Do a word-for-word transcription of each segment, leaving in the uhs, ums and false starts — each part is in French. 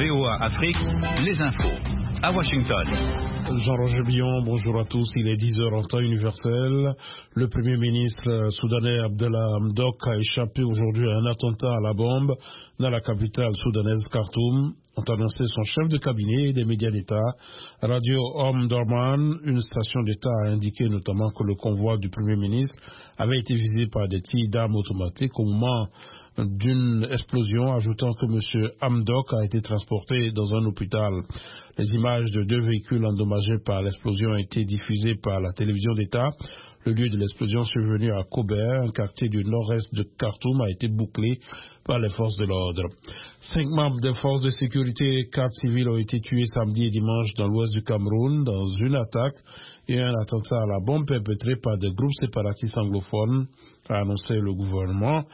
V O A Afrique, les infos. À Washington. Jean-Roger Billon, bonjour à tous. Il est dix heures en temps universel. Le Premier ministre soudanais Abdallah Hamdok a échappé aujourd'hui à un attentat à la bombe dans la capitale soudanaise Khartoum, ont annoncé son chef de cabinet et des médias d'État. Radio Omdurman, une station d'État, a indiqué notamment que le convoi du Premier ministre avait été visé par des tirs d'armes automatiques au moment d'une explosion, ajoutant que M. Hamdok a été transporté dans un hôpital. Les images de deux véhicules endommagés par l'explosion ont été diffusées par la télévision d'État. Le lieu de l'explosion survenue à Kober, un quartier du nord-est de Khartoum, a été bouclé par les forces de l'ordre. Cinq membres des forces de sécurité et quatre civils ont été tués samedi et dimanche dans l'ouest du Cameroun dans une attaque et un attentat à la bombe perpétré par des groupes séparatistes anglophones, a annoncé le gouvernement.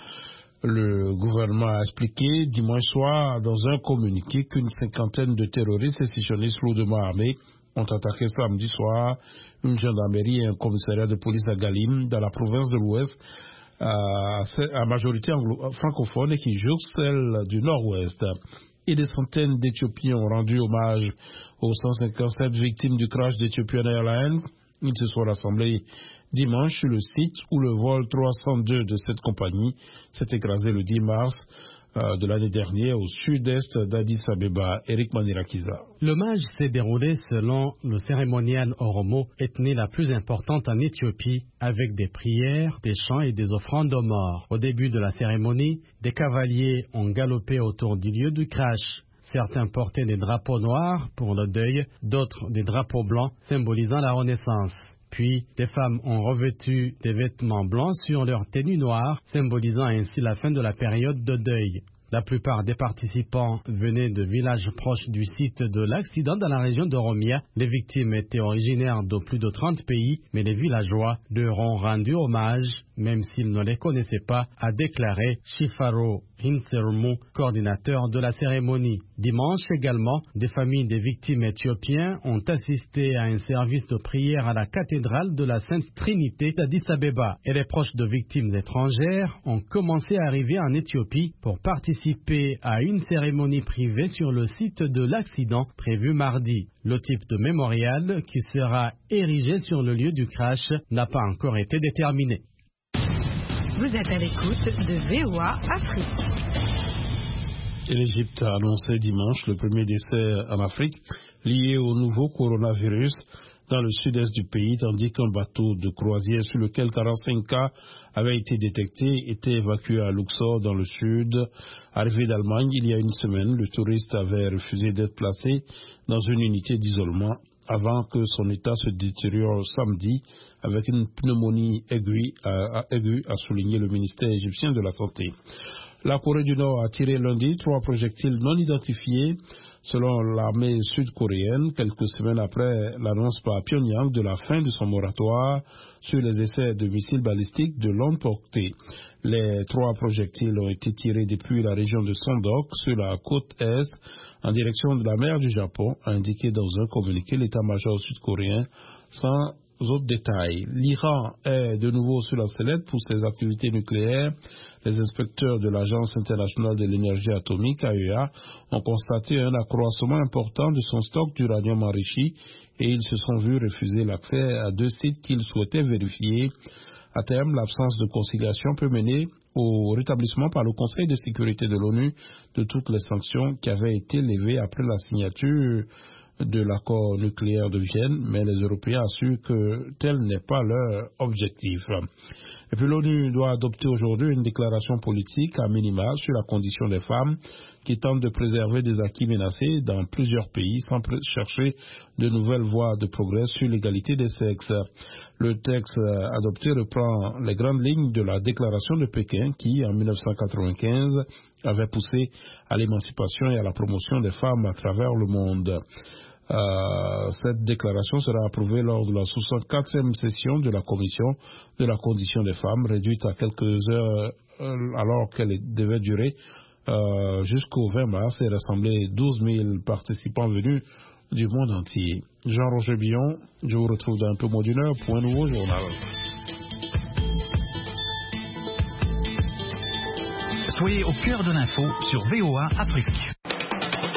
Le gouvernement a expliqué dimanche soir dans un communiqué qu'une cinquantaine de terroristes sécessionnistes lourdement armés ont attaqué samedi soir une gendarmerie et un commissariat de police à Galim dans la province de l'Ouest à, à majorité anglo- francophone et qui jouxte celle du Nord-Ouest. Et des centaines d'Éthiopiens ont rendu hommage aux cent cinquante-sept victimes du crash d'Ethiopian Airlines. Ils se sont rassemblés dimanche sur le site où le vol trois cent deux de cette compagnie s'est écrasé le dix mars euh, de l'année dernière au sud-est d'Addis Abeba. Eric Manirakiza. L'hommage s'est déroulé selon le cérémonial Oromo, ethnie la plus importante en Éthiopie, avec des prières, des chants et des offrandes aux morts. Au début de la cérémonie, des cavaliers ont galopé autour du lieu du crash. Certains portaient des drapeaux noirs pour le deuil, d'autres des drapeaux blancs symbolisant la renaissance. Puis, des femmes ont revêtu des vêtements blancs sur leur tenue noire, symbolisant ainsi la fin de la période de deuil. La plupart des participants venaient de villages proches du site de l'accident dans la région d'Oromia. Les victimes étaient originaires de plus de trente pays, mais les villageois leur ont rendu hommage, même s'ils ne les connaissaient pas, a déclaré Shifaro Hinsermu, coordinateur de la cérémonie. Dimanche également, des familles des victimes éthiopiens ont assisté à un service de prière à la cathédrale de la Sainte Trinité d'Addis Abeba. Et les proches de victimes étrangères ont commencé à arriver en Éthiopie pour participer à une cérémonie privée sur le site de l'accident prévu mardi. Le type de mémorial qui sera érigé sur le lieu du crash n'a pas encore été déterminé. Vous êtes à l'écoute de V O A Afrique. Et l'Égypte a annoncé dimanche le premier décès en Afrique lié au nouveau coronavirus dans le sud-est du pays, tandis qu'un bateau de croisière sur lequel quarante-cinq cas avaient été détectés était évacué à Luxor dans le sud. Arrivé d'Allemagne il y a une semaine, le touriste avait refusé d'être placé dans une unité d'isolement avant que son état se détériore samedi avec une pneumonie aiguë, a, aiguë, a souligné le ministère égyptien de la Santé. La Corée du Nord a tiré lundi trois projectiles non identifiés selon l'armée sud-coréenne, quelques semaines après l'annonce par Pyongyang de la fin de son moratoire sur les essais de missiles balistiques de longue portée. Les trois projectiles ont été tirés depuis la région de Sondok sur la côte est en direction de la mer du Japon, a indiqué dans un communiqué l'état-major sud-coréen sans autres détails. L'Iran est de nouveau sur la sellette pour ses activités nucléaires. Les inspecteurs de l'Agence internationale de l'énergie atomique, A E A, ont constaté un accroissement important de son stock d'uranium enrichi et ils se sont vus refuser l'accès à deux sites qu'ils souhaitaient vérifier. À terme, l'absence de conciliation peut mener au rétablissement par le Conseil de sécurité de l'ONU de toutes les sanctions qui avaient été levées après la signature de l'accord nucléaire de Vienne, mais les Européens assurent que tel n'est pas leur objectif. Et puis l'ONU doit adopter aujourd'hui une déclaration politique à minima sur la condition des femmes qui tentent de préserver des acquis menacés dans plusieurs pays sans chercher de nouvelles voies de progrès sur l'égalité des sexes. Le texte adopté reprend les grandes lignes de la déclaration de Pékin qui, en mille neuf cent quatre-vingt-quinze, avait poussé à l'émancipation et à la promotion des femmes à travers le monde. Euh, cette déclaration sera approuvée lors de la soixante-quatrième session de la Commission de la condition des femmes, réduite à quelques heures euh, alors qu'elle devait durer euh, jusqu'au vingt mars et rassembler douze mille participants venus du monde entier. Jean-Roger Billon, je vous retrouve dans un peu moins d'une heure pour un nouveau journal. Soyez au cœur de l'info sur V O A Afrique.